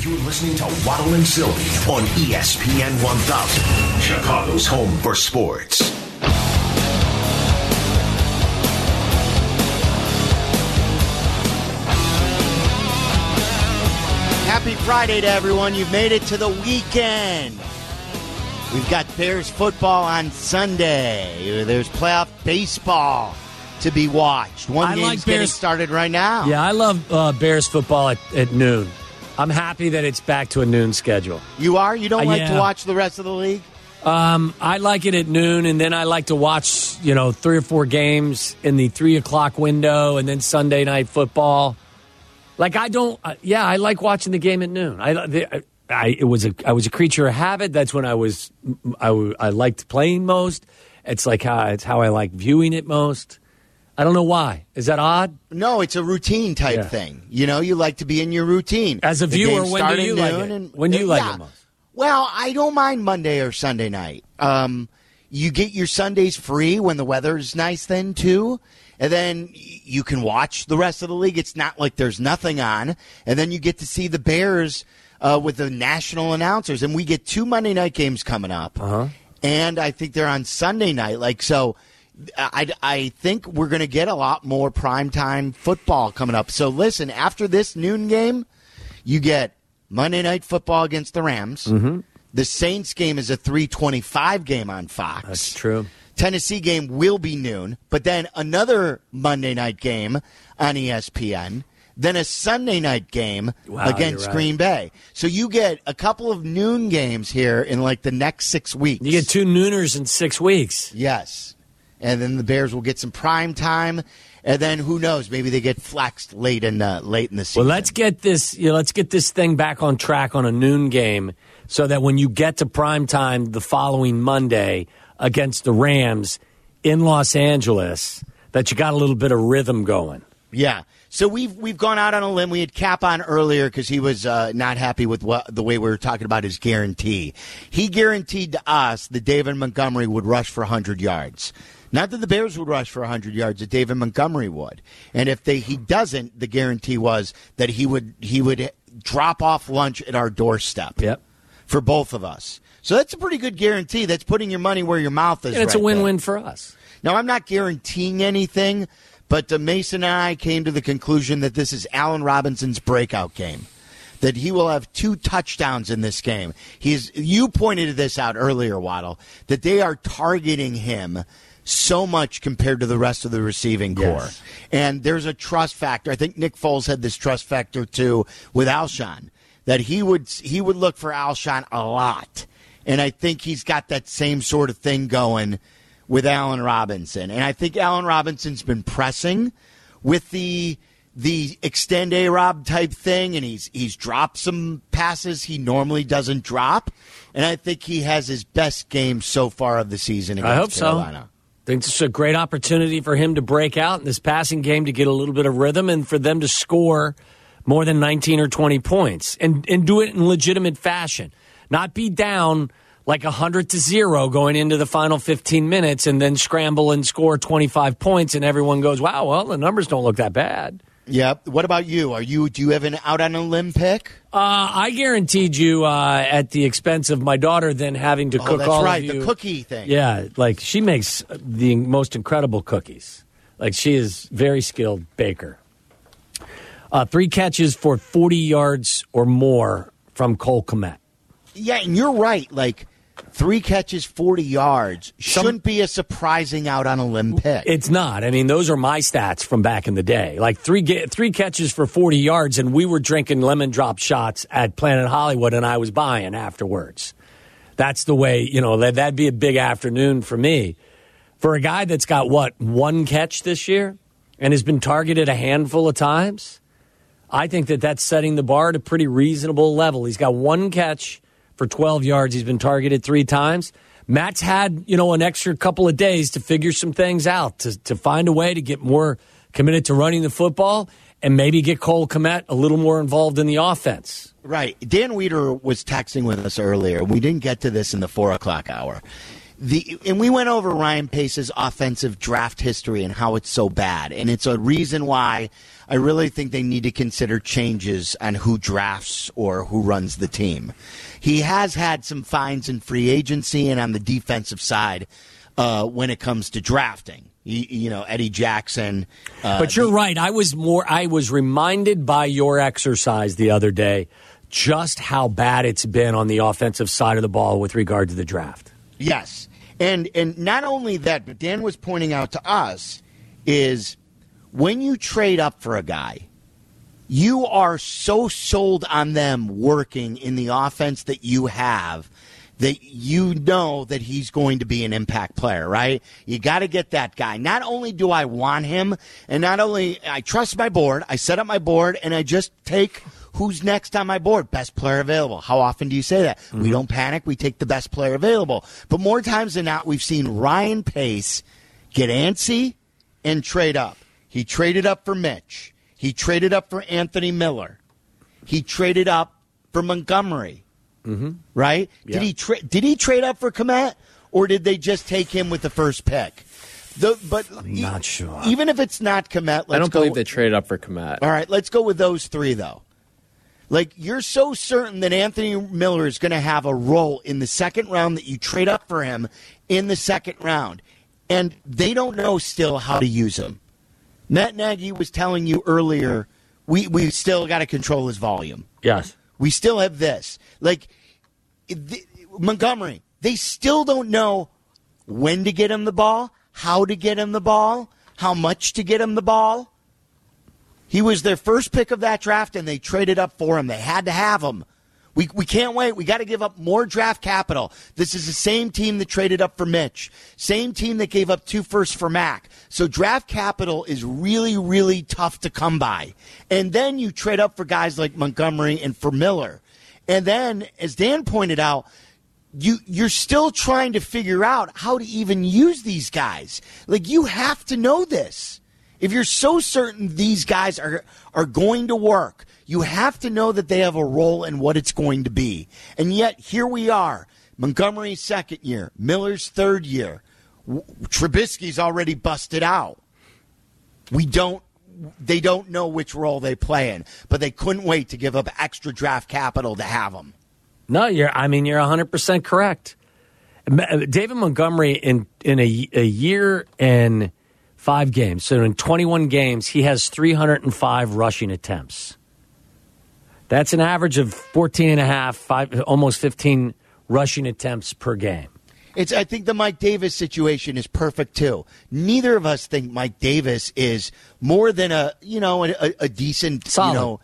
You're listening to Waddle and Sylvie on ESPN 1000, Chicago's home for sports. Happy Friday to everyone. You've made it to the weekend. We've got Bears football on Sunday. There's playoff baseball to be watched. One game's getting started right now. Yeah, I love Bears football at noon. I'm happy that it's back to a noon schedule. You are? You don't like to watch the rest of the league? I like it at noon, and then I like to watch, 3 or 4 games in the 3 o'clock window, and then Sunday night football. I like watching the game at noon. I was a creature of habit. That's when I liked playing most. It's how I like viewing it most. I don't know why. Is that odd? No, it's a routine type thing. You like to be in your routine. As a viewer, when do you like it? When do you like it most? Well, I don't mind Monday or Sunday night. You get your Sundays free when the weather's nice then, too. And then you can watch the rest of the league. It's not like there's nothing on. And then you get to see the Bears with the national announcers. And we get 2 Monday night games coming up. Uh-huh. And I think they're on Sunday night. I think we're going to get a lot more primetime football coming up. So listen, after this noon game, you get Monday Night Football against the Rams. Mm-hmm. The Saints game is a 3:25 game on Fox. That's true. Tennessee game will be noon, but then another Monday night game on ESPN, then a Sunday night game against Green Bay. So you get a couple of noon games here in the next 6 weeks. You get 2 nooners in 6 weeks. Yes. And then the Bears will get some prime time, and then who knows? Maybe they get flexed late in the season. Well, let's get this thing back on track on a noon game, so that when you get to prime time the following Monday against the Rams in Los Angeles, that you got a little bit of rhythm going. Yeah. So we've gone out on a limb. We had Cap on earlier because he was not happy with the way we were talking about his guarantee. He guaranteed to us that David Montgomery would rush for 100 yards. Not that the Bears would rush for 100 yards, that David Montgomery would. And if he doesn't, the guarantee was that he would drop off lunch at our doorstep. Yep. For both of us. So that's a pretty good guarantee. That's putting your money where your mouth is. And it's a win-win for us. Now, I'm not guaranteeing anything, but Mason and I came to the conclusion that this is Allen Robinson's breakout game, that he will have 2 touchdowns in this game. You pointed this out earlier, Waddle, that they are targeting him so much compared to the rest of the receiving core. Yes. And there's a trust factor. I think Nick Foles had this trust factor, too, with Alshon, that he would look for Alshon a lot. And I think he's got that same sort of thing going with Allen Robinson. And I think Allen Robinson's been pressing with the extend A-Rob type thing, and he's dropped some passes he normally doesn't drop. And I think he has his best game so far of the season against Carolina. So. I think it's a great opportunity for him to break out in this passing game, to get a little bit of rhythm, and for them to score more than 19 or 20 points and do it in legitimate fashion. Not be down 100-0 going into the final 15 minutes and then scramble and score 25 points and everyone goes, wow, well, the numbers don't look that bad. Yep. What about you? Do you have an out on a limb pick? I guaranteed you at the expense of my daughter then having to cook all of you. That's right, the cookie thing. Yeah, she makes the most incredible cookies. She is very skilled baker. 3 catches for 40 yards or more from Cole Kmet. Yeah, and you're right. 3 catches, 40 yards shouldn't be a surprising out on a limb pick. It's not. I mean, those are my stats from back in the day. 3 catches for 40 yards, and we were drinking lemon drop shots at Planet Hollywood, and I was buying afterwards. That's the way, that'd be a big afternoon for me. For a guy that's got, 1 catch this year and has been targeted a handful of times, I think that's setting the bar at a pretty reasonable level. He's got 1 catch for 12 yards. He's been targeted 3 times. Matt's had, an extra couple of days to figure some things out, to find a way to get more committed to running the football and maybe get Cole Kmet a little more involved in the offense. Right. Dan Weeder was texting with us earlier. We didn't get to this in the 4 o'clock hour. And we went over Ryan Pace's offensive draft history and how it's so bad. And it's a reason why I really think they need to consider changes on who drafts or who runs the team. He has had some fines in free agency and on the defensive side when it comes to drafting. Eddie Jackson. But you're right. I was reminded by your exercise the other day just how bad it's been on the offensive side of the ball with regard to the draft. Yes. And not only that, but Dan was pointing out to us is when you trade up for a guy, you are so sold on them working in the offense that you have that you know that he's going to be an impact player, right? You got to get that guy. Not only do I want him, and not only I trust my board, I set up my board, and I just take who's next on my board, best player available. How often do you say that? Mm-hmm. We don't panic. We take the best player available. But more times than not, we've seen Ryan Pace get antsy and trade up. He traded up for Mitch. He traded up for Anthony Miller. He traded up for Montgomery. Mm-hmm. Right? Yeah. Did he trade up for Kmet, or did they just take him with the first pick? I'm not sure. Even if it's not Kmet, I don't believe they traded up for Kmet. All right, let's go with those three, though. Like, you're so certain that Anthony Miller is going to have a role in the second round that you trade up for him in the second round, and they don't know still how to use him. Matt Nagy was telling you earlier, we still got to control his volume. Yes. We still have this. Like, Montgomery, they still don't know when to get him the ball, how to get him the ball, how much to get him the ball. He was their first pick of that draft, and they traded up for him. They had to have him. We can't wait. We got to give up more draft capital. This is the same team that traded up for Mitch, same team that gave up 2 firsts for Mac. So draft capital is really, really tough to come by. And then you trade up for guys like Montgomery and for Miller. And then, as Dan pointed out, you're still trying to figure out how to even use these guys. Like, you have to know this. If you're so certain these guys are going to work, you have to know that they have a role in what it's going to be. And yet, here we are. Montgomery's second year. Miller's third year. Trubisky's already busted out. They don't know which role they play in, but they couldn't wait to give up extra draft capital to have them. No, you're 100% correct. David Montgomery in a year and 5 games, so in 21 games, he has 305 rushing attempts. That's an average of 14.5, almost 15 rushing attempts per game. I think the Mike Davis situation is perfect too. Neither of us think Mike Davis is more than a decent, solid.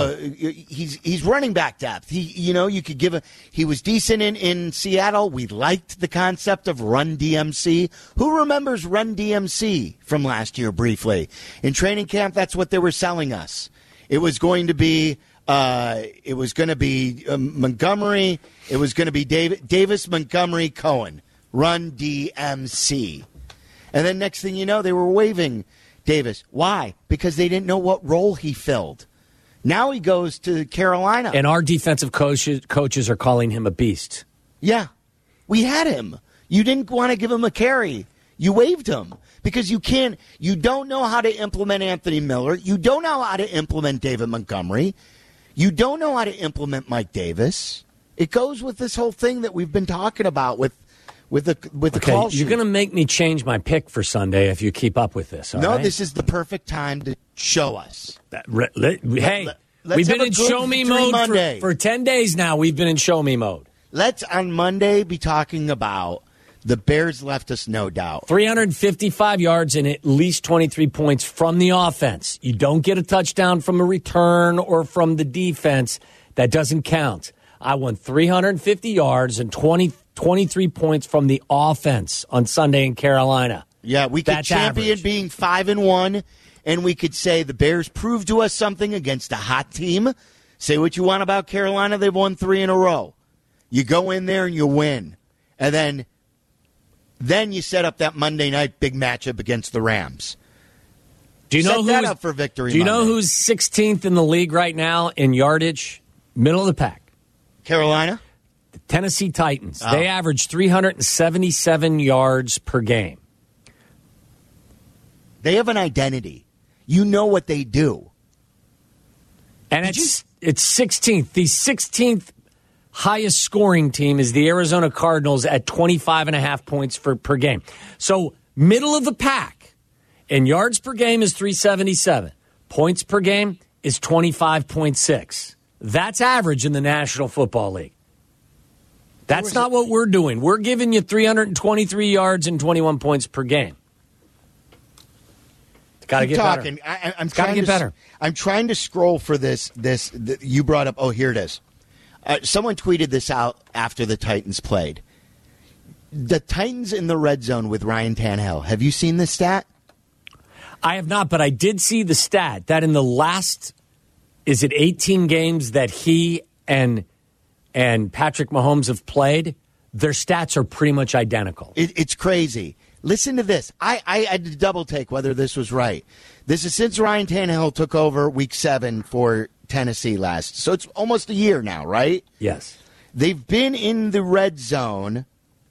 He's running back depth. You could give he was decent in Seattle. We liked the concept of Run DMC. Who remembers Run DMC from last year briefly? In training camp, that's what they were selling us. It was going to be Montgomery. It was going to be Davis, Montgomery, Cohen. Run DMC. And then next thing you know, they were waiving Davis. Why? Because they didn't know what role he filled. Now he goes to Carolina. And our defensive coaches are calling him a beast. Yeah. We had him. You didn't want to give him a carry. You waived him. Because you don't know how to implement Anthony Miller. You don't know how to implement David Montgomery. You don't know how to implement Mike Davis. It goes with this whole thing that we've been talking about with the call sheet. You're going to make me change my pick for Sunday if you keep up with this. All right? This is the perfect time to show us. We've been in show me mode for 10 days now. We've been in show me mode. Let's on Monday be talking about the Bears left us no doubt. 355 yards and at least 23 points from the offense. You don't get a touchdown from a return or from the defense. That doesn't count. I won 350 yards and 23 points from the offense on Sunday in Carolina. Yeah, we could champion average. Being 5-1, and we could say the Bears proved to us something against a hot team. Say what you want about Carolina. They've won 3 in a row. You go in there and you win. And then you set up that Monday night big matchup against the Rams. Do you know set that up for victory? Do you know who's 16th in the league right now in yardage? Middle of the pack. Carolina? The Tennessee Titans. They average 377 yards per game. They have an identity. You know what they do. And it's 16th. The 16th highest scoring team is the Arizona Cardinals at 25.5 points per game. So middle of the pack in yards per game is 377. Points per game is 25.6. That's average in the National Football League. That's not what we're doing. We're giving you 323 yards and 21 points per game. It's got to get better. I'm trying to get better. I'm trying to scroll for this. You brought up. Oh, here it is. Someone tweeted this out after the Titans played. The Titans in the red zone with Ryan Tannehill. Have you seen this stat? I have not, but I did see the stat that in the last, is it 18 games that he and Patrick Mahomes have played, their stats are pretty much identical. It's crazy. Listen to this. I had to double take whether this was right. This is since Ryan Tannehill took over Week 7 for Tennessee last. So it's almost a year now, right? Yes. They've been in the red zone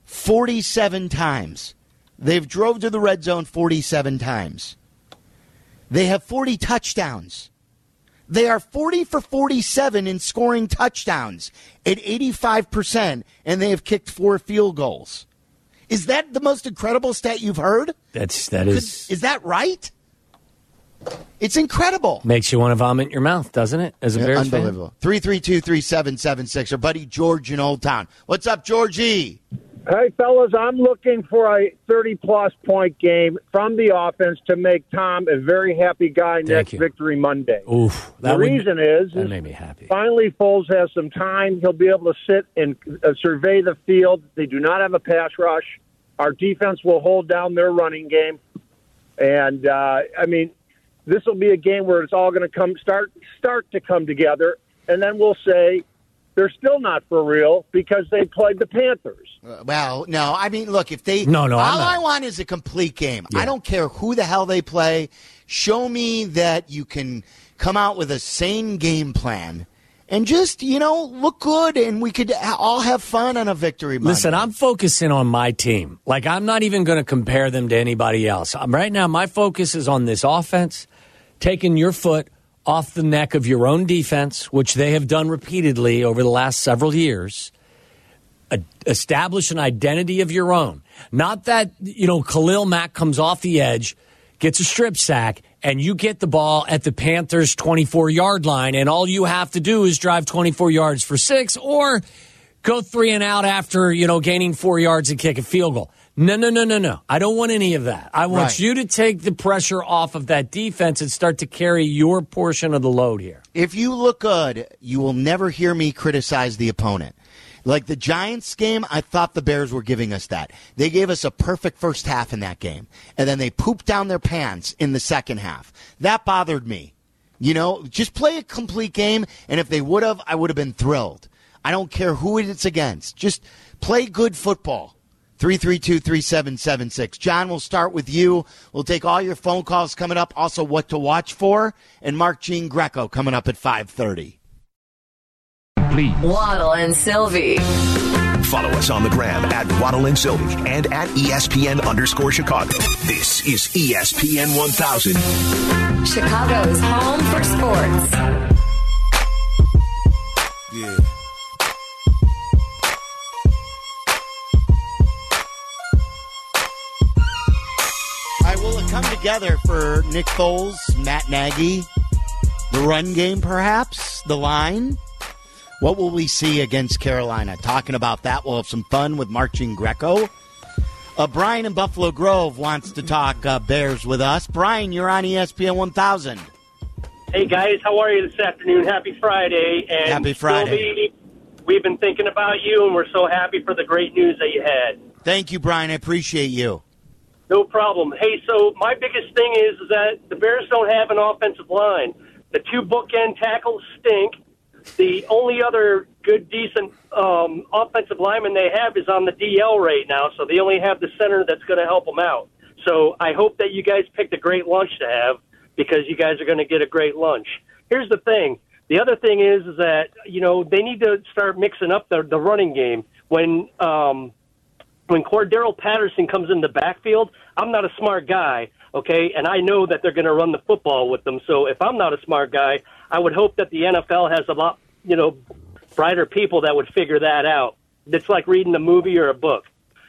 47 times. They've drove to the red zone 47 times. They have 40 touchdowns. They are 40 for 47 in scoring touchdowns at 85%, and they have kicked 4 field goals. Is that the most incredible stat you've heard? That is. Is that right? It's incredible. Makes you want to vomit in your mouth, doesn't it? As a Bears fan? Unbelievable. 332-3776. Our buddy George in Old Town. What's up, Georgie? Hey, fellas, I'm looking for a 30-plus point game from the offense to make Tom a very happy guy next Victory Monday. Oof. The reason is that made me happy. Finally, Foles has some time. He'll be able to sit and survey the field. They do not have a pass rush. Our defense will hold down their running game. And, this will be a game where it's all going to start to come together. And then we'll say, they're still not for real because they played the Panthers. Well, no. I mean, look, if they... No, all I want is a complete game. Yeah. I don't care who the hell they play. Show me that you can come out with a sane game plan and just, look good, and we could all have fun on a Victory Monday. Listen, I'm focusing on my team. Like, I'm not even going to compare them to anybody else. Right now, my focus is on this offense, taking your foot off the neck of your own defense, which they have done repeatedly over the last several years. Establish an identity of your own. Not that, Khalil Mack comes off the edge, gets a strip sack, and you get the ball at the Panthers' 24-yard line, and all you have to do is drive 24 yards for 6 or go 3 and out after, gaining 4 yards and kick a field goal. No. I don't want any of that. I want you to take the pressure off of that defense and start to carry your portion of the load here. If you look good, you will never hear me criticize the opponent. Like the Giants game, I thought the Bears were giving us that. They gave us a perfect first half in that game, and then they pooped down their pants in the second half. That bothered me. Just play a complete game, and if they would have, I would have been thrilled. I don't care who it's against. Just play good football. 332-3776. John, we'll start with you. We'll take all your phone calls coming up, also what to watch for, and Mark Jean Greco coming up at 5:30. Please. Waddle and Sylvie. Follow us on the gram at Waddle and Sylvie and at ESPN_Chicago. This is ESPN 1000. Chicago's home for sports. Yeah. Will it come together for Nick Foles, Matt Nagy, the run game perhaps, the line? What will we see against Carolina? Talking about that, we'll have some fun with Mark Jean Greco. Brian in Buffalo Grove wants to talk Bears with us. Brian, you're on ESPN 1000. Hey, guys. How are you this afternoon? Happy Friday. And Happy Friday. Sylvie, we've been thinking about you, and we're so happy for the great news that you had. Thank you, Brian. I appreciate you. No problem. Hey, so my biggest thing is that the Bears don't have an offensive line. The 2 bookend tackles stink. The only other good, decent offensive lineman they have is on the DL right now, so they only have the center that's going to help them out. So I hope that you guys picked a great lunch to have because you guys are going to get a great lunch. Here's the thing. The other thing is that, they need to start mixing up the running game. When Cordero Patterson comes in the backfield, I'm not a smart guy, okay, and I know that they're going to run the football with them. So if I'm not a smart guy, I would hope that the NFL has a lot, brighter people that would figure that out. It's like reading a movie or a book.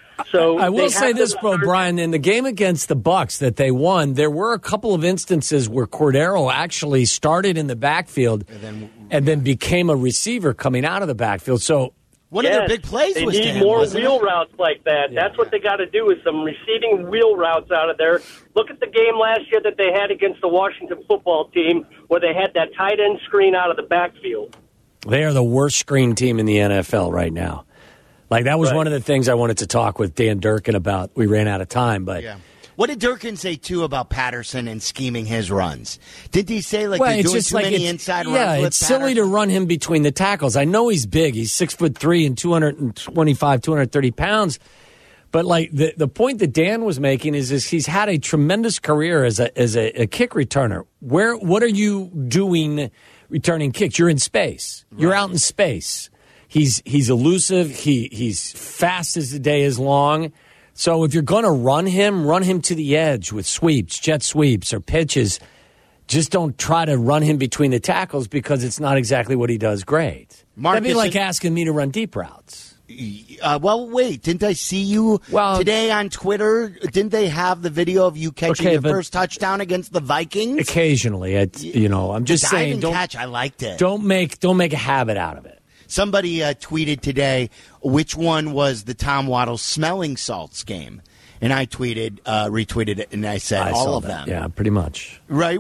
So I will say this, Brian, in the game against the Bucs that they won, there were a couple of instances where Cordero actually started in the backfield and then became a receiver coming out of the backfield. So one of their big plays was they need more wheel routes like that. Yeah. That's what they got to do, is some receiving wheel routes out of there. Look at the game last year that they had against the Washington football team where they had that tight end screen out of the backfield. They are the worst screen team in the NFL right now. Like, that was one of the things I wanted to talk with Dan Durkin about. We ran out of time, but... Yeah. What did Durkin say, too, about Patterson and scheming his runs? Did he say, they're doing too many inside runs with Patterson? Yeah, it's silly to run him between the tackles. I know he's big. He's 6'3" and 225, 230 pounds. But, the point that Dan was making is he's had a tremendous career as a kick returner. What are you doing returning kicks? You're in space. Right. You're out in space. He's elusive. He's fast as the day is long. So if you're going to run him to the edge with sweeps, jet sweeps, or pitches. Just don't try to run him between the tackles because it's not exactly what he does great. That'd be like asking me to run deep routes. Well, wait, didn't I see you today on Twitter? Didn't they have the video of you catching your first touchdown against the Vikings? Occasionally, I'm just saying. Don't catch. I liked it. Don't make a habit out of it. Somebody tweeted today which one was the Tom Waddle smelling salts game, and I retweeted it, and I said all of them. Yeah, pretty much. Right?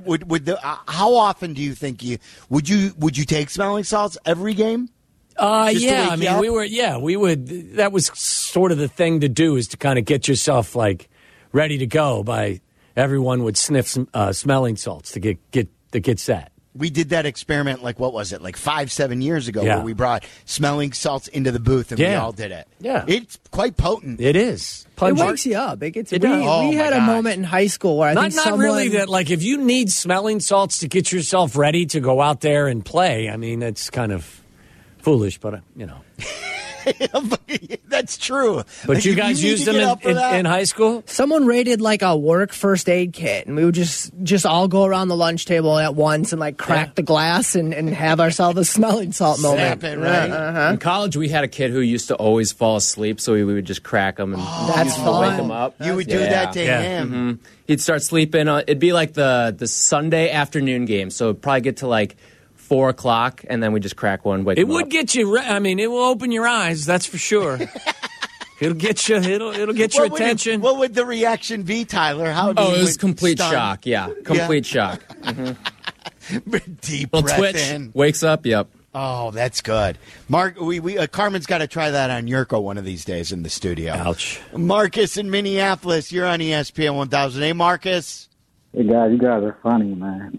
How often do you think would you take smelling salts every game? Yeah, I mean, we would. That was sort of the thing to do, is to kind of get yourself ready to go. By everyone would sniff some smelling salts to get set. We did that experiment, 5-7 years ago, where we brought smelling salts into the booth and we all did it. Yeah. It's quite potent. It is. It wakes you up. We had a moment in high school where I think not really that, if you need smelling salts to get yourself ready to go out there and play, I mean, it's kind of foolish, but, That's true. But you guys used them in high school? Someone raided a work first aid kit, and we would just all go around the lunch table at once and crack the glass and have ourselves a smelling salt moment. Snap it, right? Uh-huh. In college, we had a kid who used to always fall asleep, so we would just crack him and that's fun. Wake him up. You would do that to him. Mm-hmm. He'd start sleeping. It'd be like the Sunday afternoon game, so it'd probably get to 4 o'clock, and then we just crack one. Wake it him would up. get you. I mean, it will open your eyes. That's for sure. It'll get you. It'll get your attention. What would the reaction be, Tyler? It was complete shock. Yeah, complete shock. Mm-hmm. Deep Little breath twitch. in. Wakes up. Yep. Oh, that's good. Mark, Carmen's got to try that on Yurko one of these days in the studio. Ouch. Marcus in Minneapolis, you're on ESPN 1000. Hey, Marcus. Hey, guys, you guys are funny, man.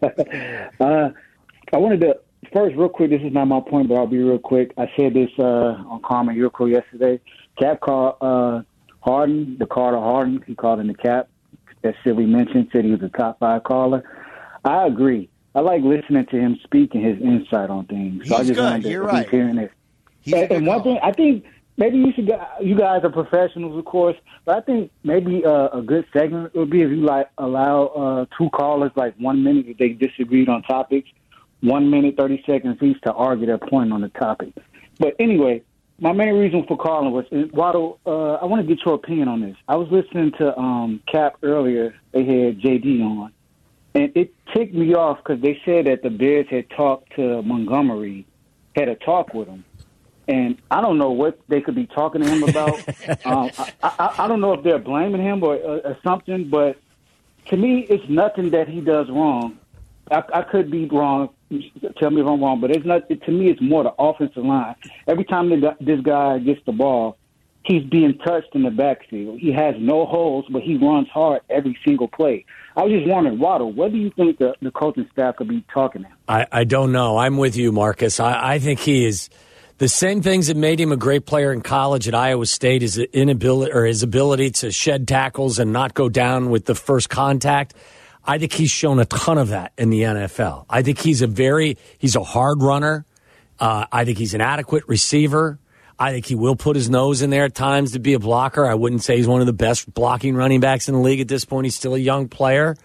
I wanted to, first, real quick, this is not my point, but I'll be real quick. I said this on Carmen Yurko yesterday. Cap called Harden, the Carter Harden. He called him the Cap. As Silly mentioned, said he was a top 5 caller. I agree. I like listening to him speak and his insight on things. So He's I just good. You're right. Hearing this. And one thing, I think maybe you guys are professionals, of course, but I think maybe a good segment would be if you allow 2 callers 1 minute if they disagreed on topics, 1 minute, 30 seconds each to argue their point on the topic. But anyway, my main reason for calling was, Waddle, I want to get your opinion on this. I was listening to Cap earlier. They had JD on. And it ticked me off because they said that the Bears had talked to Montgomery, had a talk with him. And I don't know what they could be talking to him about. I don't know if they're blaming him or something, but to me, it's nothing that he does wrong. I could be wrong. Tell me if I'm wrong, but it's not. To me, it's more the offensive line. Every time this guy gets the ball, he's being touched in the backfield. He has no holes, but he runs hard every single play. I was just wondering, Waddle, what do you think the coaching staff could be talking to him? I don't know. I'm with you, Marcus. I think he is the same things that made him a great player in college at Iowa State, his inability or his ability to shed tackles and not go down with the first contact. I think he's shown a ton of that in the NFL. I think he's a hard runner. I think he's an adequate receiver. I think he will put his nose in there at times to be a blocker. I wouldn't say he's one of the best blocking running backs in the league at this point. He's still a young player.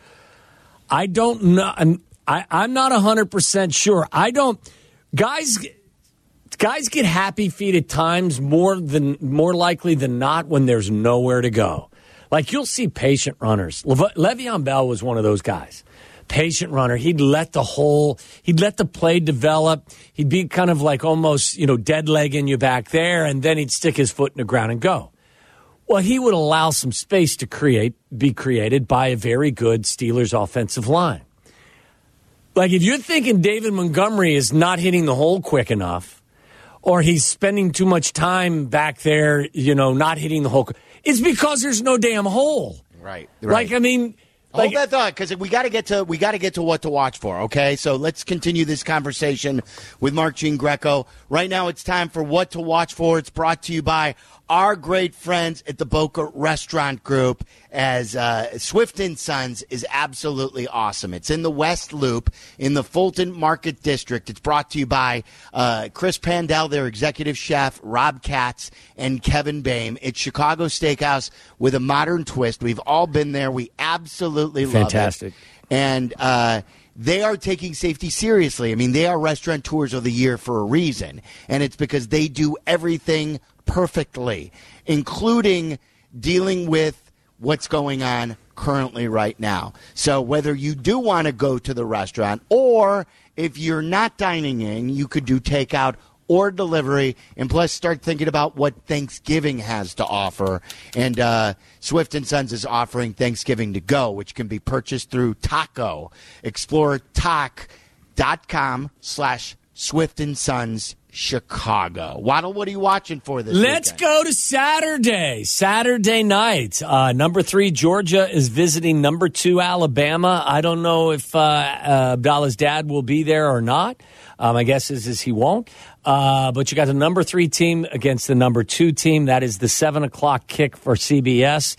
I don't know. I'm not 100% sure. Guys get happy feet at times more likely than not when there's nowhere to go. Like you'll see patient runners. Le'Veon Bell was one of those guys. Patient runner. He'd let the play develop. He'd be kind of like almost, dead legging you back there, and then he'd stick his foot in the ground and go. Well, he would allow some space to be created by a very good Steelers offensive line. Like if you're thinking David Montgomery is not hitting the hole quick enough, or he's spending too much time back there, not hitting the hole, it's because there's no damn hole. Right. Like, I mean... Hold that thought, because we got to get to what to watch for. Okay, so let's continue this conversation with Mark Gene Greco. Right now, it's time for what to watch for. It's brought to you by our great friends at the Boca Restaurant Group. As Swift & Sons is absolutely awesome. It's in the West Loop in the Fulton Market District. It's brought to you by Chris Pandell, their executive chef, Rob Katz, and Kevin Boehm. It's Chicago Steakhouse with a modern twist. We've all been there. We absolutely love it. Fantastic. And they are taking safety seriously. I mean, they are Restaurateurs of the Year for a reason, and it's because they do everything perfectly, including dealing with what's going on currently right now. So whether you do want to go to the restaurant or if you're not dining in, you could do takeout or delivery, and plus start thinking about what Thanksgiving has to offer. And Swift & Sons is offering Thanksgiving to go, which can be purchased through Taco. Explore Tac.com/Swift & Sons Chicago. Waddle, what are you watching for this Let's weekend? go to Saturday night. Number 3, Georgia is visiting number 2, Alabama. I don't know if Abdallah's dad will be there or not. My guess is he won't. But you got the number 3 team against the number 2 team. That is the 7 o'clock kick for CBS.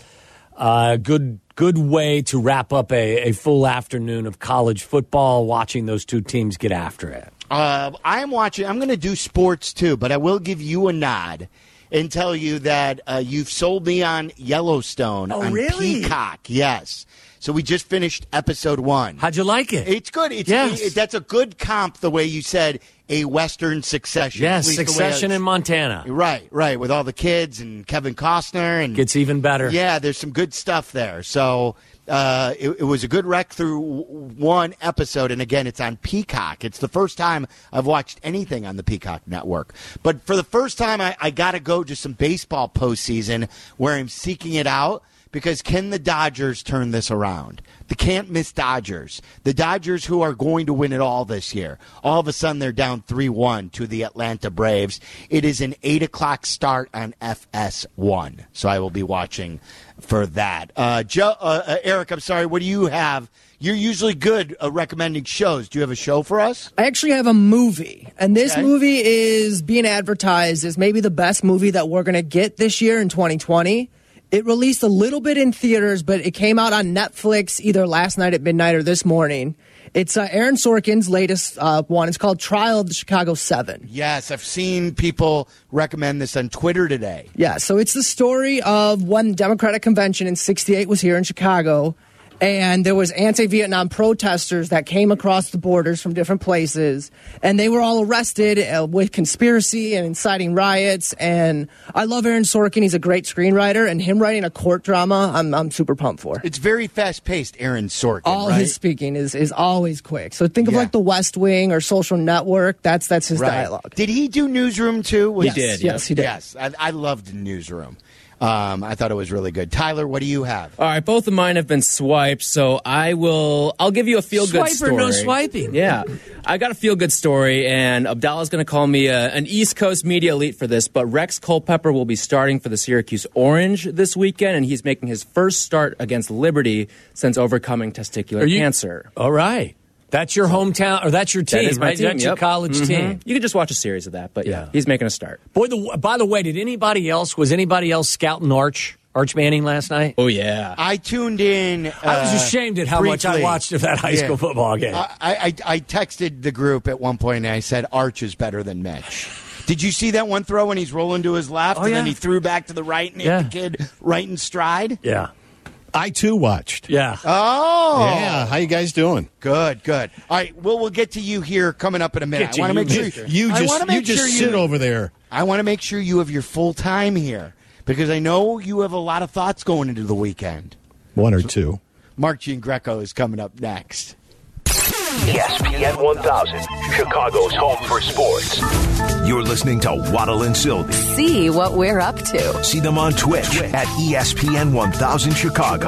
Good way to wrap up a full afternoon of college football, watching those two teams get after it. I'm going to do sports too, but I will give you a nod and tell you that you've sold me on Yellowstone on Peacock. Yes. So we just finished episode 1. How'd you like it? It's good. That's a good comp, the way you said, a Western Succession. Yes, Succession in Montana. Right, with all the kids and Kevin Costner. And gets even better. Yeah, there's some good stuff there. So it was a good rec through one episode, and again, it's on Peacock. It's the first time I've watched anything on the Peacock network. But for the first time, I got to go to some baseball postseason where I'm seeking it out. Because can the Dodgers turn this around? The can't-miss Dodgers. The Dodgers who are going to win it all this year. All of a sudden, they're down 3-1 to the Atlanta Braves. It is an 8 o'clock start on FS1. So I will be watching for that. Eric, I'm sorry, what do you have? You're usually good recommending shows. Do you have a show for us? I actually have a movie. And this movie is being advertised as maybe the best movie that we're going to get this year in 2020. It released a little bit in theaters, but it came out on Netflix either last night at midnight or this morning. It's Aaron Sorkin's latest one. It's called Trial of the Chicago 7. Yes, I've seen people recommend this on Twitter today. Yeah, so it's the story of when the Democratic Convention in '68 was here in Chicago, and there was anti-Vietnam protesters that came across the borders from different places, and they were all arrested with conspiracy and inciting riots. And I love Aaron Sorkin. He's a great screenwriter, and him writing a court drama, I'm super pumped for. It's very fast-paced, Aaron Sorkin, all his speaking is always quick. So think of like The West Wing or Social Network. That's his dialogue. Did he do Newsroom too? He did. Yes, he did. Yes, I loved Newsroom. I thought it was really good. Tyler, what do you have? All right, both of mine have been swiped, so I'll give you a feel-good story. Swipe or no swiping? Yeah. I got a feel-good story, and Abdallah's going to call me an East Coast media elite for this, but Rex Culpepper will be starting for the Syracuse Orange this weekend, and he's making his first start against Liberty since overcoming testicular cancer. All right. That's your hometown, or that's your team, that is my right? team, That's your college team. You can just watch a series of that, but yeah, he's making a start. Boy, by the way, was anybody else scouting Arch Arch Manning last night? Oh, yeah. I tuned in. I was ashamed at how much I briefly. watched of that high school football game. I texted the group at one point and I said, Arch is better than Mitch. Did you see that one throw when he's rolling to his left and then he threw back to the right and hit the kid right in stride? Yeah. I, too, watched. Yeah. Oh. Yeah. How you guys doing? Good. All right. Well, we'll get to you here coming up in a minute. I want to make sure you just sit over there. I want to make sure you have your full time here because I know you have a lot of thoughts going into the weekend. One or two. Mark Giangreco is coming up next. ESPN 1000, Chicago's home for sports. You're listening to Waddle and Sylvie. See what we're up to. See them on Twitch at ESPN 1000 Chicago.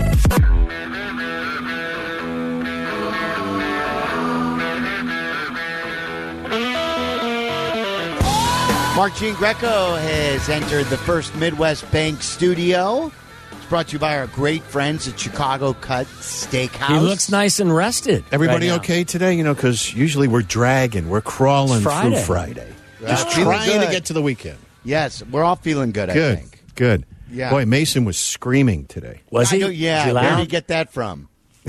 Mark Giangreco has entered the First Midwest Bank studio. It's brought to you by our great friends at Chicago Cut Steakhouse. He looks nice and rested. Everybody right okay today? You know, because usually we're dragging. We're crawling through Friday. Just trying to get to the weekend. Yes, we're all feeling good, I think. Good. Yeah. Boy, Mason was screaming today. Was he? Yeah, where did he get that from?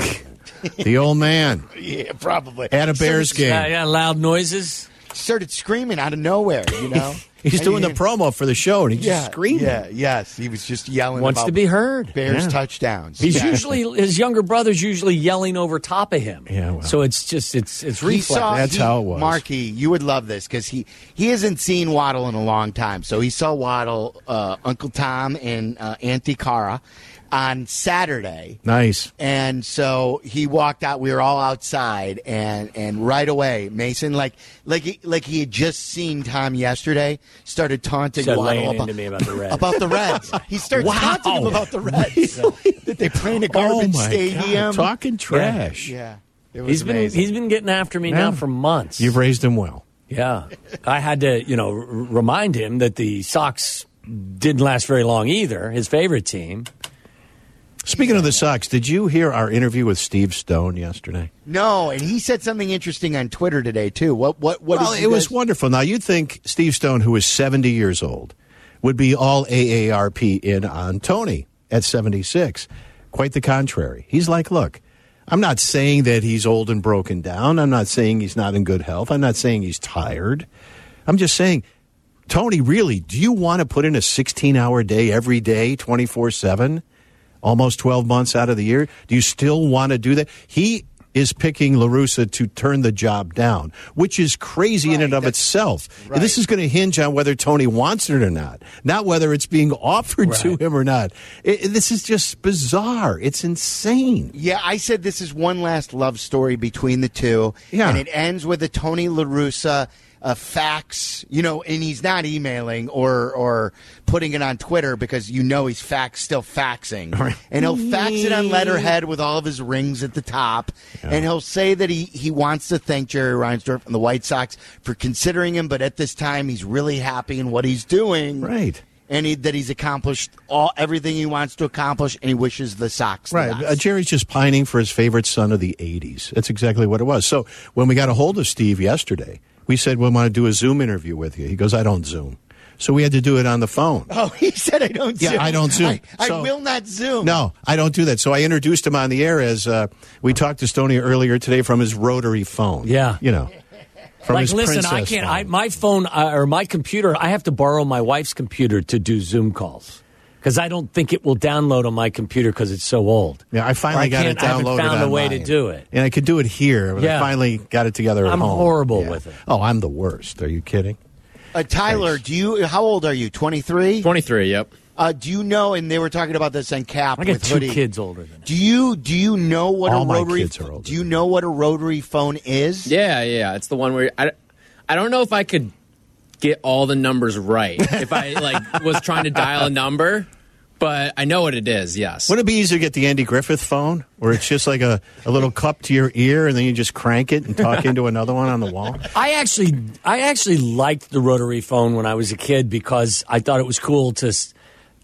The old man. Yeah, probably. At a Bears game. Yeah, loud noises. Started screaming out of nowhere, you know? He's doing the promo for the show, and he's just screaming. Yeah, yes. He was just yelling Wants about to be heard. Bears touchdowns. He's usually, his younger brother's usually yelling over top of him. Yeah, well. So it's just, it's reflex. That's how it was. Marky, you would love this because he hasn't seen Waddle in a long time. So he saw Waddle, Uncle Tom, and Auntie Cara on Saturday. Nice. And so he walked out. We were all outside, and right away, Mason, like he had just seen Tom yesterday, started taunting Started Waddle laying into me about the Reds. about the Reds. He started taunting him about the Reds. That they play in a garbage stadium. God. Talking trash. Yeah. It was He's been getting after me now for months. You've raised him well. Yeah. I had to, remind him that the Sox didn't last very long either, his favorite team. Speaking of the Sox, did you hear our interview with Steve Stone yesterday? No, and he said something interesting on Twitter today too. What? Well, it was wonderful. Now you'd think Steve Stone, who is 70 years old, would be all AARP in on Tony at 76. Quite the contrary. He's like, look, I'm not saying that he's old and broken down. I'm not saying he's not in good health. I'm not saying he's tired. I'm just saying, Tony, really, do you want to put in a 16-hour day every day, 24/7? Almost 12 months out of the year? Do you still want to do that? He is picking La Russa to turn the job down, which is crazy in and of itself. Right. This is going to hinge on whether Tony wants it or not whether it's being offered to him or not. This is just bizarre. It's insane. Yeah, I said this is one last love story between the two, and it ends with a Tony La Russa fax, and he's not emailing or putting it on Twitter because he's still faxing. Right. And he'll fax it on letterhead with all of his rings at the top. Yeah. And he'll say that he wants to thank Jerry Reinsdorf and the White Sox for considering him, but at this time he's really happy in what he's doing. Right. And that he's accomplished everything he wants to accomplish, and he wishes the Sox the best. Jerry's just pining for his favorite son of the 80s. That's exactly what it was. So when we got a hold of Steve yesterday, we said, we want to do a Zoom interview with you. He goes, I don't Zoom. So we had to do it on the phone. Oh, he said, I don't Zoom. Yeah, I don't Zoom. I will not Zoom. No, I don't do that. So I introduced him on the air as we talked to Stoney earlier today from his rotary phone. Yeah. From his listen, I can't. phone. My phone or my computer, I have to borrow my wife's computer to do Zoom calls. Because I don't think it will download on my computer because it's so old. Yeah, I finally got it downloaded. I haven't found a way to mine. do it. And I could do it here, but I finally got it together at home. I'm horrible with it. Oh, I'm the worst. Are you kidding? Tyler, how old are you, 23? 23, yep. Do you know, and they were talking about this on Cap I got with two Hoodie. kids older than me. Do you know what All a rotary my kids are older. Do you know what a rotary phone is? Yeah. It's the one where I don't know if I could get all the numbers right if I was trying to dial a number. But I know what it is, yes. Wouldn't it be easier to get the Andy Griffith phone, where it's just like a little cup to your ear, and then you just crank it and talk into another one on the wall? I actually liked the rotary phone when I was a kid because I thought it was cool to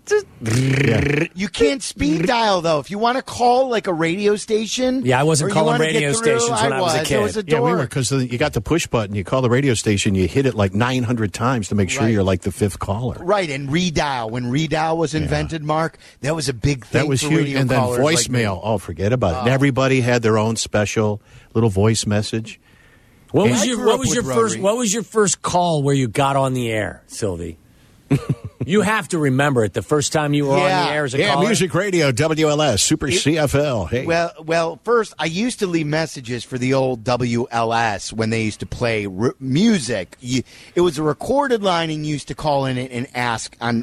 You can't speed dial, though. If you want to call like a radio station. Yeah, I wasn't or you calling wanna radio get through, stations when I was a kid. There was a Yeah, door. we were, because you got the push button. You call the radio station, you hit it like 900 times to make sure Right. you're like the fifth caller. Right, and redial. When redial was invented, Mark, that was a big thing. That was for huge. radio And then callers like voicemail. me. Oh, forget about it. And everybody had their own special little voice message. What was I your grew What up was your with first Rotary. What was your first call where you got on the air, Sylvie? You have to remember it. The first time you were on the air as a Yeah, caller. Music Radio, WLS, Super CFL. Hey. Well, first, I used to leave messages for the old WLS when they used to play music. It was a recorded line, and you used to call in it and ask on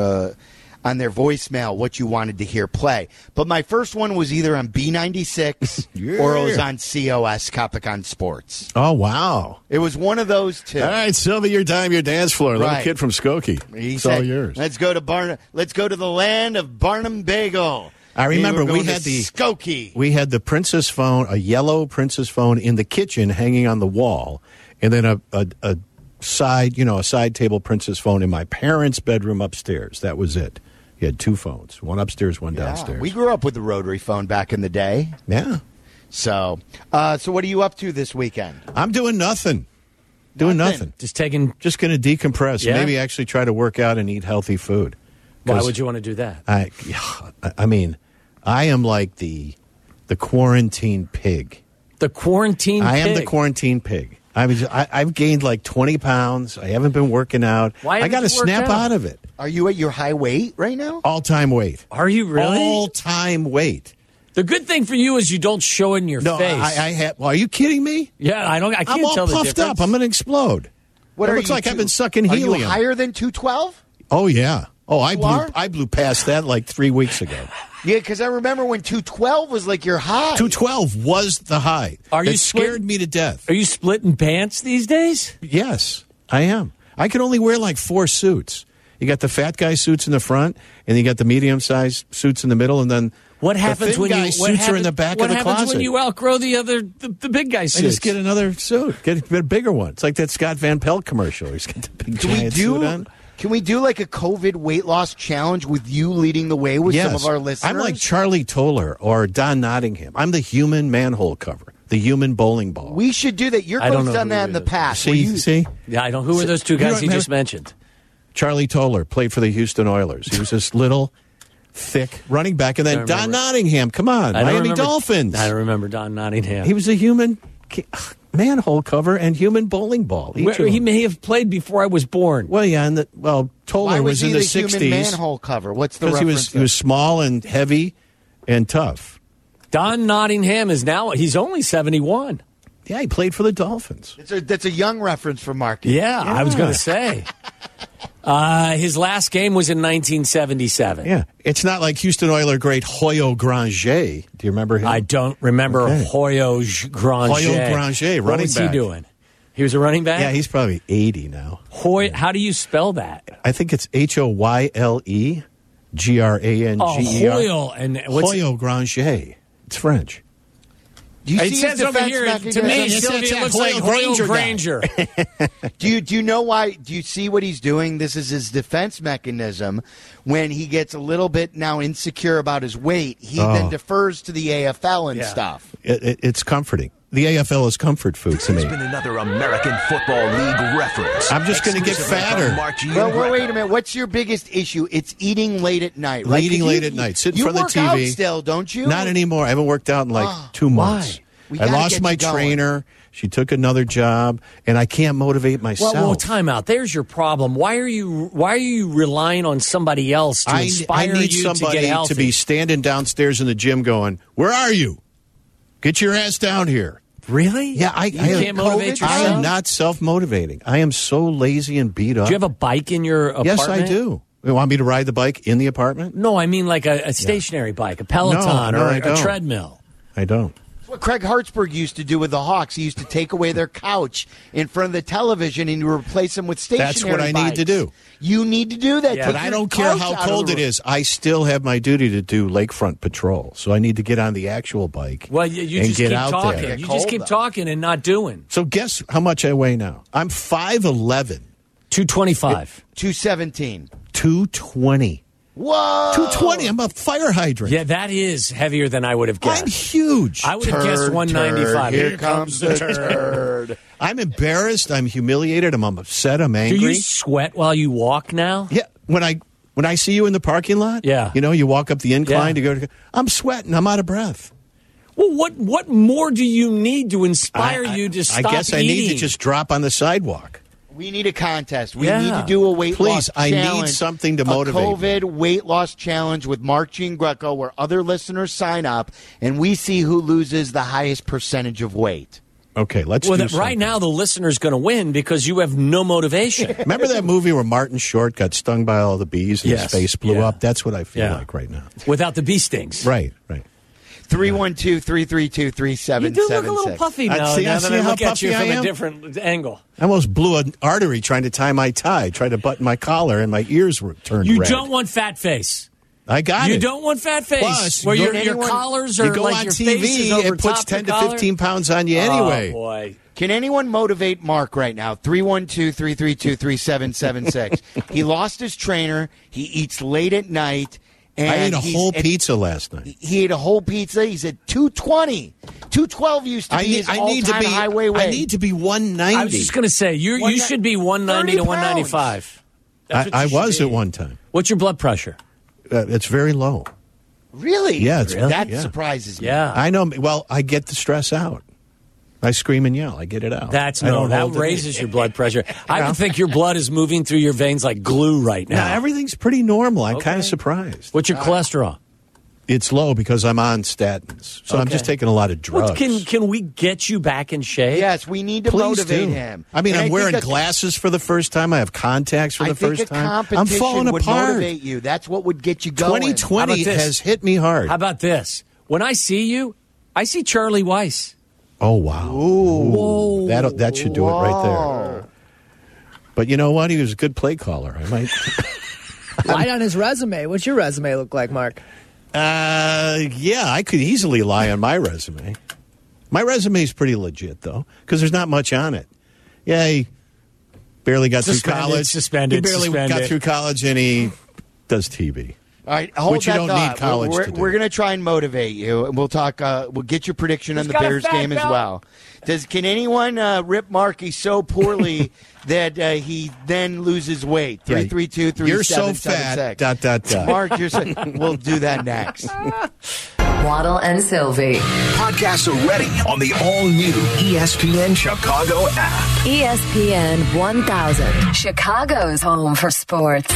their voicemail what you wanted to hear play. But my first one was either on B96 or it was on COS, Copacon Sports. Oh, wow. It was one of those two. All right, Sylvie, your time, your dance floor. Little Right. kid from Skokie. He It's said, all yours. Let's go to the land of Barnum Bagel. I remember And we're we going had to the Skokie. We had the Princess phone, a yellow Princess phone in the kitchen hanging on the wall, and then a side table Princess phone in my parents' bedroom upstairs. That was it. You had two phones, one upstairs, one downstairs. We grew up with the rotary phone back in the day. Yeah. So what are you up to this weekend? I'm doing nothing. Doing nothing. Just taking. Just going to decompress. Yeah? And maybe actually try to work out and eat healthy food. Why would you want to do that? I mean, I am like the quarantine pig. The quarantine I am pig. the quarantine pig. I've gained like 20 pounds. I haven't been working out. Why I got to haven't you worked snap out? out of it. Are you at your high weight right now? All-time weight. Are you really? All-time weight. The good thing for you is you don't show it in your No, face. I have. Well, are you kidding me? Yeah, I can't I'm all tell the puffed difference. up. I'm going to explode. What It are looks you like I've two- been sucking Are helium. you higher than 212? Oh yeah. Oh, are? I blew past that like 3 weeks ago. Yeah, because I remember when 212 was like your high. 212 was the high. It scared me to death. Are you splitting pants these days? Yes, I am. I can only wear like 4 suits. You got the fat guy suits in the front, and you got the medium-sized suits in the middle, and then What happens the thin when guy you? suits are in the back of the What happens closet. when you outgrow the big guy I suits? just get another suit, get a bigger one. It's like that Scott Van Pelt commercial. He's got the big giant suit on. Can we do like a COVID weight loss challenge with you leading the way with Yes. some of our listeners? I'm like Charlie Toller or Don Nottingham. I'm the human manhole cover, the human bowling ball. We should do that. Your I don't coach know done who that in the it is. past. See? Yeah, I don't. Who are those two You guys don't you just remember- mentioned? Charlie Toller played for the Houston Oilers. He was this little, thick running back. And then I Don remember. Nottingham, come on, I don't Miami remember- Dolphins. I don't remember Don Nottingham. He was a human manhole cover and human bowling ball. Each of He them. may have played before I was born. Well, yeah, Toller Why was he in the the 60s. human manhole cover? What's the Because reference? he was small and heavy and tough. Don Nottingham he's only 71. Yeah, he played for the Dolphins. That's a young reference for Mark. Yeah, I was going to say. His last game was in 1977. Yeah, it's not like Houston Oiler great Hoyo Granger. Do you remember him? I don't remember Okay. Hoyo Granger. Hoyo Granger, What running was back. he doing? He was a running back? Yeah, he's probably 80 now. How do you spell that? I think it's HOYLE GRANGER. Oh, Hoyle. And what's Hoyo Granger. It's French. Do you it see says his over defense here, mechanism? to me, Yes, Sylvia, yes, it looks Hoyle like Hoyle Granger Granger. Do you know why? Do you see what he's doing? This is his defense mechanism. When he gets a little bit now insecure about his weight, he then defers to the AFL and stuff. It's comforting. The AFL is comfort food to me. It's been another American Football League reference. I'm just gonna get Exclusively fatter. from Mark G. Well, wait a minute. What's your biggest issue? It's eating late at night, right? Eating 'Cause late at night. Sit in you front of work the TV. out still, don't you? Not anymore. I haven't worked out in like 2 months. We I gotta lost get my you going. trainer. She took another job, and I can't motivate myself. Well, time out. There's your problem. Why are you relying on somebody else to I inspire need you to somebody get healthy? to be standing downstairs in the gym going, "Where are you? Get your ass down here." Really? Yeah, I can't motivate I yourself? am not self-motivating. I am so lazy and beat up. Do you have a bike in your apartment? Yes, I do. You want me to ride the bike in the apartment? No, I mean like a stationary bike, a Peloton No, or I a don't. treadmill. I don't. That's what Craig Hartsburg used to do with the Hawks. He used to take away their couch in front of the television and you replace them with stationary That's what I need bikes. to do. You need to do that. Yeah. Take But I your don't care couch how out of cold the it room. is. I still have my duty to do lakefront patrol. So I need to get on the actual bike Well, you and just get keep out talking. there. You Cold, just keep though. talking and not doing. So guess how much I weigh now? I'm 5'11", 225. 217. 220. Whoa! 220. I'm a fire hydrant. Yeah, that is heavier than I would have guessed. I'm huge. I would have guessed 195. Here comes the turd. I'm embarrassed. I'm humiliated. I'm upset. I'm angry. Do you sweat while you walk now? Yeah. When I see you in the parking lot, yeah. You walk up the incline to go to. I'm sweating. I'm out of breath. Well, what more do you need to inspire you to stop I guess I need to eating? just drop on the sidewalk. We need a contest. We need to do a weight loss challenge. I need something to motivate A COVID weight loss challenge with Mark Giangreco where other listeners sign up and we see who loses the highest percentage of weight. Okay, let's do something. Right now, the listener's going to win because you have no motivation. Remember that movie where Martin Short got stung by all the bees and his face blew up? That's what I feel like right now. Without the bee stings. Right. 312-332-3776. You do look a little puffy now. See Now that I how look at puffy you I from am? a different angle. I almost blew an artery trying to tie my tie, tried to button my collar, and my ears were turned You red. don't want fat face. I got it. You don't want fat face. Plus, where your collars are you go like on your TV, face is over it puts top 10 the to collar? 15 pounds on you anyway. Oh, boy. Can anyone motivate Mark right now? 312-332-3776. He lost his trainer. He eats late at night. And I ate a whole pizza last night. He ate a whole pizza. He's at 220. 212 used to be his all-time highway weight. I need to be 190. I was just going to say, you should be 190 to 195. I was at one time. What's your blood pressure? It's very low. Really? Yeah. That surprises me. Yeah. I know. Well, I get the stress out. I scream and yell. I get it out. That raises your blood pressure. I would think your blood is moving through your veins like glue right now. No, everything's pretty normal. I'm kind of surprised. What's your cholesterol? It's low because I'm on statins. So I'm just taking a lot of drugs. Well, can we get you back in shape? Yes, we need to motivate him. I mean, And I'm wearing glasses for the first time. I have contacts for the first time. I'm falling would apart. motivate you. That's what would get you going. 2020 has hit me hard. How about this? When I see you, I see Charlie Weiss. Oh, wow. Ooh. That should do it right there. But you know what? He was a good play caller. I might. Light on his resume. What's your resume look like, Mark? Yeah, I could easily lie on my resume. My resume is pretty legit, though, because there's not much on it. Yeah, he barely got through college. He barely got through college, and he does TV. All right, hold which you that don't thought. need college to do. We're going to try and motivate you, and we'll talk. We'll get your prediction on the Bears game as well. Can anyone rip Marky so poorly that he then loses weight? 332-3776. You're so fat. ... Mark, we'll do that next. Waddle and Sylvie. Podcasts are ready on the all-new ESPN Chicago app. ESPN 1000, Chicago's home for sports.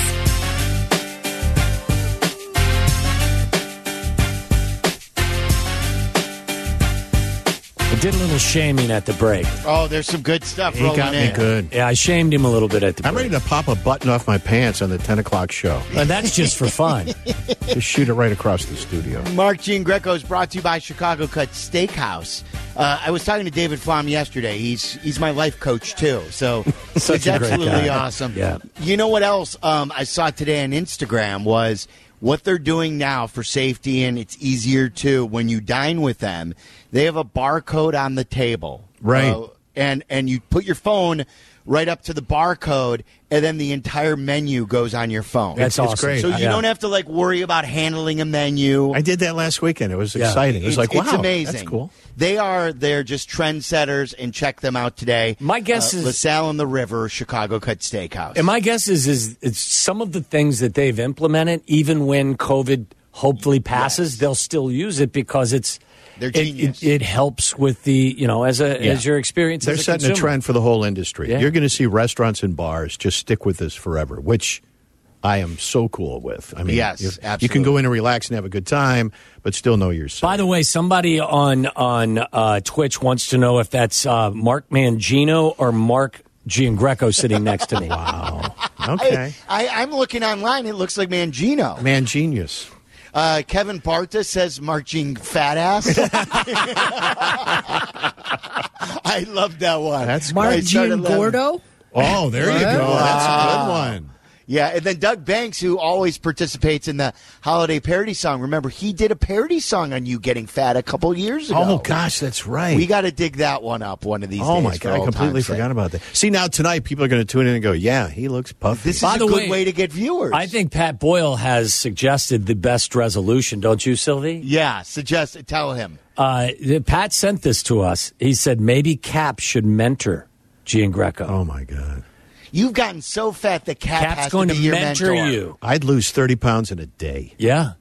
Did a little shaming at the break. Oh, there's some good stuff He rolling got me in. good. Yeah, I shamed him a little bit at the break. I'm ready to pop a button off my pants on the 10 o'clock show. And that's just for fun. Just shoot it right across the studio. Mark Giangreco is brought to you by Chicago Cut Steakhouse. I was talking to David Flom yesterday. He's my life coach, too. So Such it's a great absolutely guy. awesome. Yeah. You know what else I saw today on Instagram was what they're doing now for safety, and it's easier, too. When you dine with them, they have a barcode on the table. Right. And you put your phone right up to the barcode, and then the entire menu goes on your phone. That's awesome. It's great. So you don't have to worry about handling a menu. I did that last weekend. It was exciting. It was wow, it's amazing. That's cool. They're just trendsetters, and check them out today. My guess is LaSalle on the River, Chicago Cut Steakhouse. And my guess is it's some of the things that they've implemented, even when COVID hopefully passes, they'll still use it because they're genius. It helps with the, as your experience. They're as a setting consumer. a trend for the whole industry. Yeah. You're going to see restaurants and bars just stick with this forever, which I am so cool with. I mean, yes, absolutely. You can go in and relax and have a good time, but still know you're safe. By the way, somebody on Twitch wants to know if that's Mark Mangino or Mark Giangreco sitting next to me. Wow. Okay. I'm looking online. It looks like Mangino. Mangenius. Kevin Barta says Mark Jean fat ass. I love that one. That's Mark I started Giangordo? Oh, there you go. That's a good one. Yeah, and then Doug Banks, who always participates in the holiday parody song. Remember, he did a parody song on you getting fat a couple years ago. Oh, gosh, that's right. We got to dig that one up one of these days. Oh, my God, I completely forgot about that. See, now tonight, people are going to tune in and go, yeah, he looks puffy. This is a good way to get viewers. I think Pat Boyle has suggested the best resolution, don't you, Sylvie? Yeah, tell him. Pat sent this to us. He said maybe Cap should mentor Giangreco. Oh, my God. You've gotten so fat that Cap's has going to be to your mentor mentor. you. I'd lose 30 pounds in a day. Yeah.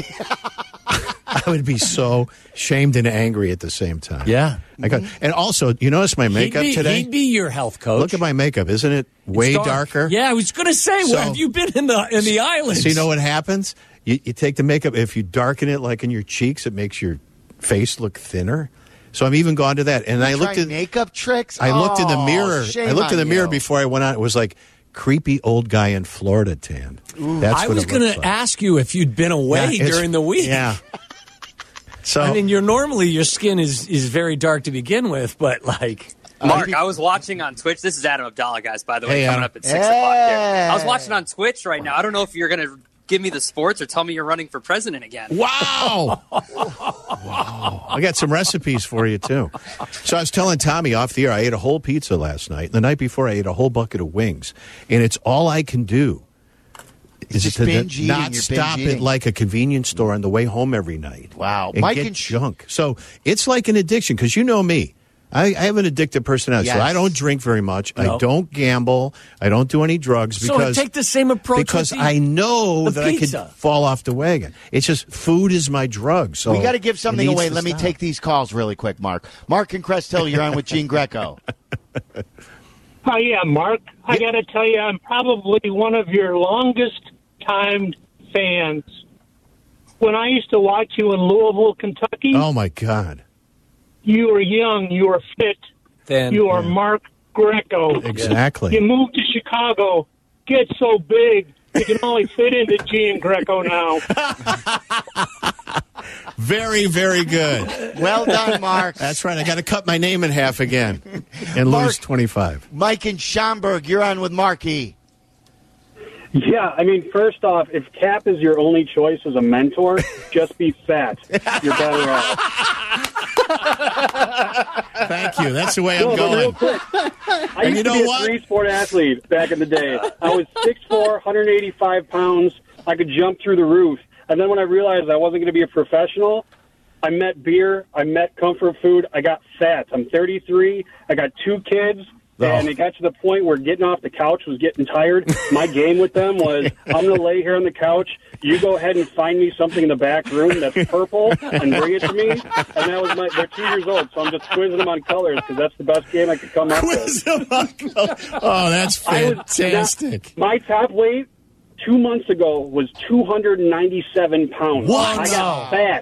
I would be so shamed and angry at the same time. Yeah. And also, you notice my makeup today? He'd be your health coach. Look at my makeup. Isn't it way darker? Yeah, I was going to say, where have you been in the islands? So you know what happens? You take the makeup. If you darken it like in your cheeks, it makes your face look thinner. So I'm even gone to that. And I looked at makeup tricks. I looked in the mirror. I looked in the mirror you. before I went out. It was like creepy old guy in Florida tan. That's I what was going to ask you if you'd been away during the week. Yeah. So I mean, normally your skin is very dark to begin with, but like. Mark, I was watching on Twitch. This is Adam Abdallah, guys, by the way, Hey, coming Adam. up at 6 o'clock here. I was watching on Twitch right now. I don't know if you're going to give me the sports or tell me you're running for president again. Wow. Wow. I got some recipes for you, too. So I was telling Tommy off the air, I ate a whole pizza last night. The night before, I ate a whole bucket of wings. And it's all I can do is just to binge eating. not You're stop binge at eating. like a convenience store on the way home every night. Wow. And get junk. So it's like an addiction, because you know me. I have an addictive personality, so Yes. I don't drink very much. No. I don't gamble. I don't do any drugs because So take the same approach because with I know the that I pizza. could fall off the wagon. It's just food is my drug. So We got to give it something needs away. to Let me stop. take these calls really quick, Mark. Mark and Crest Hill, you're on with Gene Greco. Oh, yeah, Mark. I got to tell you, I'm probably one of your longest-timed fans. When I used to watch you in Louisville, Kentucky, Oh my God! you were young, you were fit, Then, you are Mark Greco. Exactly. You moved to Chicago, get so big, you can only fit into Gene Greco now. Very, very good. Well done, Mark. That's right. I got to cut my name in half again and Mark. lose 25. Mike in Schaumburg, you're on with Marky. Yeah, I mean, first off, if Cap is your only choice as a mentor, just be fat. You're better off. Thank you. That's the way I'm No, but real going. quick, I And used you to know be what? a three-sport athlete back in the day. I was 6'4", 185 pounds. I could jump through the roof. And then when I realized I wasn't going to be a professional, I met beer. I met comfort food. I got fat. I'm 33. I got 2 kids. And it got to the point where getting off the couch was getting tired. My game with them was, I'm going to lay here on the couch. You go ahead and find me something in the back room that's purple and bring it to me. And that was they're 2 years old, so I'm just quizzing them on colors because that's the best game I could come up with. Oh, that's fantastic. My top weight 2 months ago was 297 pounds. What? I got fat.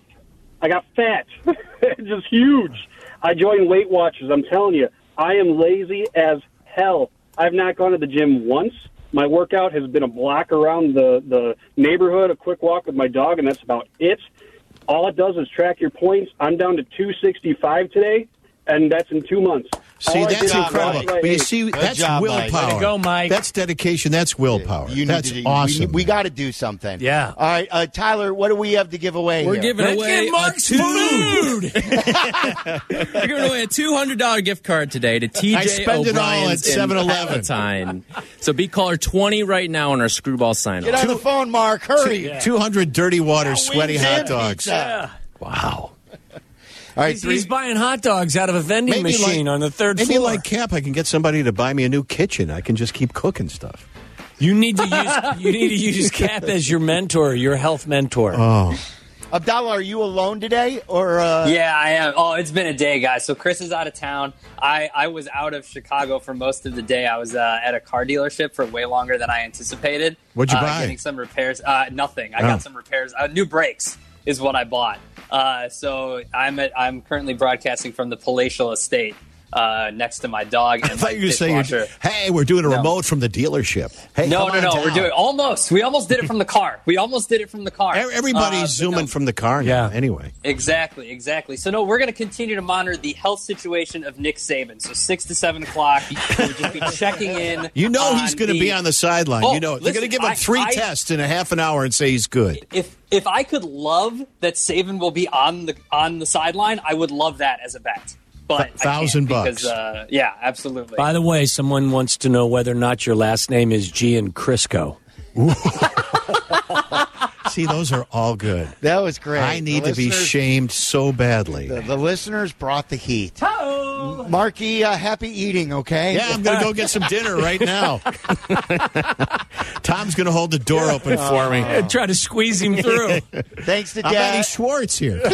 It's just huge. I joined Weight Watchers. I'm telling you, I am lazy as hell. I've not gone to the gym once. My workout has been a block around the neighborhood, a quick walk with my dog, and that's about it. All it does is track your points. I'm down to 265 today, and that's in 2 months. See, All I that's did was incredible. watch my But you age. see, that's job, Mike. willpower. Way to go, Mike. That's dedication. That's willpower. You need That's to, awesome. We got to do something. Yeah. All right, Tyler, what do we have to give away We're here? giving Let's away get Mark's a food. We're giving away a $200 gift card today to TJ I spend it all at O'Brien's in 7-Eleven. Palatine. So be caller 20 right now on our screwball sign Get off. on the phone, Mark. Hurry. 200 dirty water, Yeah, sweaty wings hot and dogs. pizza. Wow. All right, He's buying hot dogs out of a vending machine on the third maybe floor. like Cap, I can get somebody to buy me a new kitchen. I can just keep cooking stuff. You need to use Cap as your mentor, your health mentor. Oh. Abdallah, are you alone today? Or Yeah, I am. Oh, it's been a day, guys. So Chris is out of town. I was out of Chicago for most of the day. I was at a car dealership for way longer than I anticipated. What'd you buy? Getting some repairs. Nothing. I got some repairs. New brakes is what I bought. So I'm currently broadcasting from the palatial estate next to my dog. And I thought my you were saying, dishwasher. hey, we're doing a remote from the dealership. Hey, No. come on down. We're doing almost. We almost did it from the car. Everybody's zooming from the car now. Anyway. Exactly. So, no, we're going to continue to monitor the health situation of Nick Saban. So 6 to 7 o'clock, we'll just be checking in. You know he's going to be on the sideline. Oh, you know, they're going to give him listen, three tests in a half an hour and say he's good. If I could love that Saban will be on the sideline, I would love that as a bet. But $1,000 because, yeah, absolutely. By the way, someone wants to know whether or not your last name is Giancrisco. See, those are all good. That was great. I need to be shamed so badly. The listeners brought the heat. Marky, happy eating, okay? Yeah, I'm going to go get some dinner right now. Tom's going to hold the door open for me. Try to squeeze him through. Thanks to I'm Dad. Eddie Schwartz here.